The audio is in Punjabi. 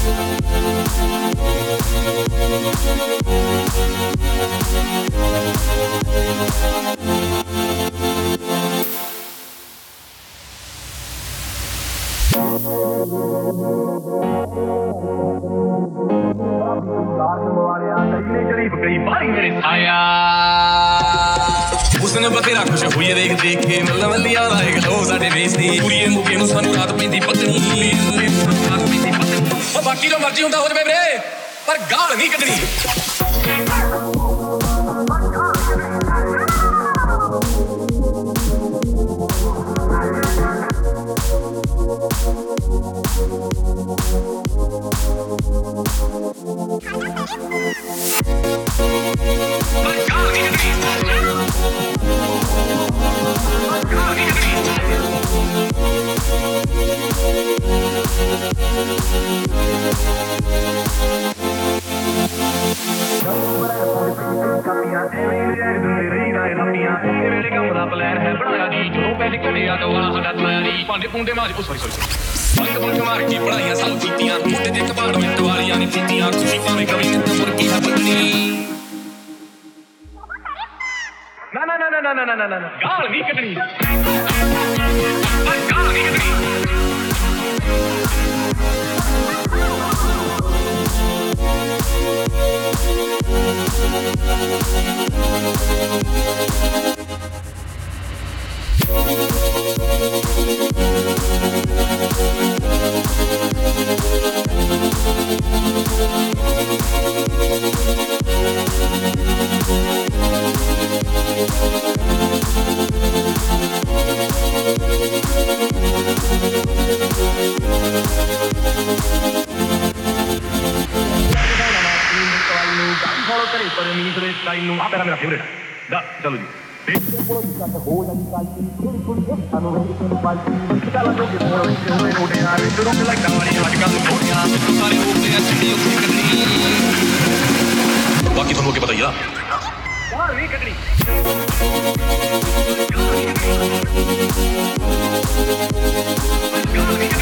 ਉਸਨੇ ਬਥੇਰਾ ਖੁਸ਼ ਹੋਈ ਦੇਖ ਦੇਖ ਕੇ ਮੱਲਾ ਮੱਲੀਆਂ ਦਾ ਇੱਕ ਲੋ ਸਾਡੇ ਵੇਸਦੀ ਪੂਰੀਏ ਮੁਕੇ ਨੂੰ ਸਾਨੂੰ ਰਾਤ ਪੈਂਦੀ ਪਤਨੀ ਉਹ ਬਾਕੀ ਜੋ ਮਰਜ਼ੀ ਹੁੰਦਾ ਹੋ ਜਵੇ ਵੀਰੇ ਪਰ ਗਾਲ ਨਹੀਂ ਕੱਢਣੀ ਭਾਂਡੇ ਪੁੰਡੇ ਮਾਰ ਸੌਰੀ ਬੰਦ ਬੰਦ ਮਾਰ ਕੇ ਪੜਾਈਆਂ ਸਭ ਕੀਤੀਆਂ ਮੁੰਡੇ ਦੇ ਕਪਾਰਟਮੈਂਟ ਵਾਲੀਆਂ ਨਹੀਂ ਕੀਤੀਆਂ ਤੁਸੀਂ ਭਾਵੇਂ ਕਵੀ ਨੇ ਤਾਂ ਮੁਰਕੀ ਹੈ ਪਤਨੀ ਨਾ ਗਾਲ ਨਹੀਂ ਕੱਢਣੀ ਗਾਲ ਨਹੀਂ ਕੱਢਣੀ ਮੇਰਾ ਫੇਵਰੇਟ ਦਾ ਚਲੋ ਜੀ ਬਾਕੀ ਤੁਹਾਨੂੰ ਅੱਗੇ ਪਤਾ ਹੀ ਆ ਨਹੀਂ ਕੱਢਣੀ ਗਾਲ ਨਹੀਂ